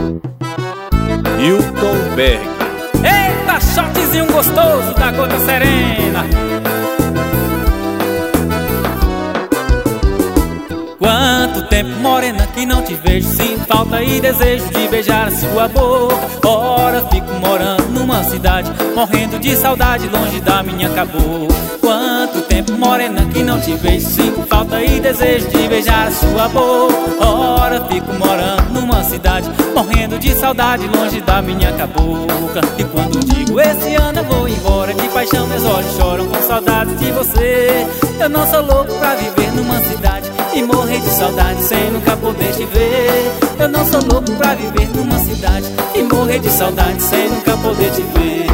Hilton Berg. Eita, shotzinho gostoso da gota serena. Quanto tempo, morena, que não te vejo. Sinto falta e desejo de beijar a sua boca. Ora, fico morando numa cidade, morrendo de saudade, longe da minha cabocla. Quanto tempo, morena, que não te vejo. Sinto falta e desejo de beijar a sua boca. Ora, fico morando numa cidade, morrendo de saudade, longe da minha cabocla. E quando digo esse ano eu vou embora, de paixão meus olhos choram com saudades de você. Eu não sou louco pra viver numa cidade e morrer de saudade sem nunca poder te ver. Eu não sou louco pra viver numa cidade e morrer de saudade sem nunca poder te ver.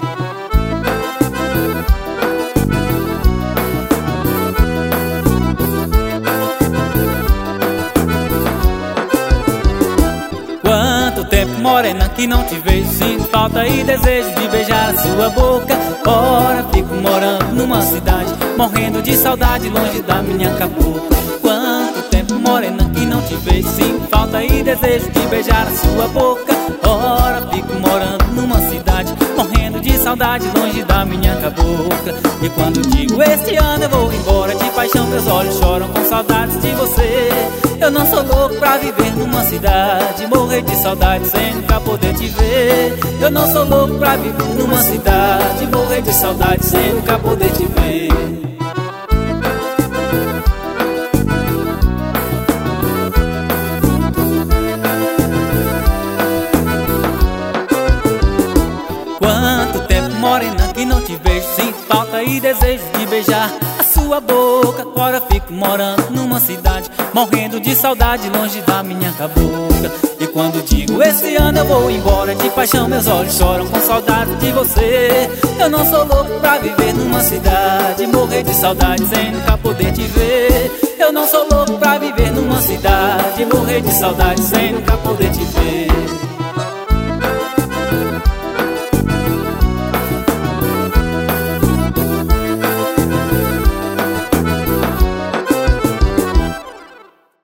Quanto tempo, morena, que não te vejo. Sinto falta e desejo de beijar a sua boca. Ora, fico morando numa cidade, morrendo de saudade, longe da minha cabocla. Quanto tempo, morena, que não te vejo. Sinto falta e desejo de beijar a sua boca. Ora, fico morando numa cidade, morrendo de saudade, longe da minha cabocla. E quando digo este ano eu vou embora, de paixão meus olhos choram com saudades de você. Eu não sou louco pra viver numa cidade, morrer de saudade sem nunca poder te ver. Eu não sou louco pra viver numa cidade, morrer de saudade sem nunca poder te ver. Quanto tempo, morena, que não te vejo. Sinto falta e desejo de beijar a sua boca. Agora fico morando numa cidade, morrendo de saudade, longe da minha cabocla. E quando digo esse ano eu vou embora, de paixão meus olhos choram com saudade de você. Eu não sou louco pra viver numa cidade, morrer de saudade sem nunca poder te ver. Eu não sou louco pra viver numa cidade, morrer de saudade sem nunca poder te ver.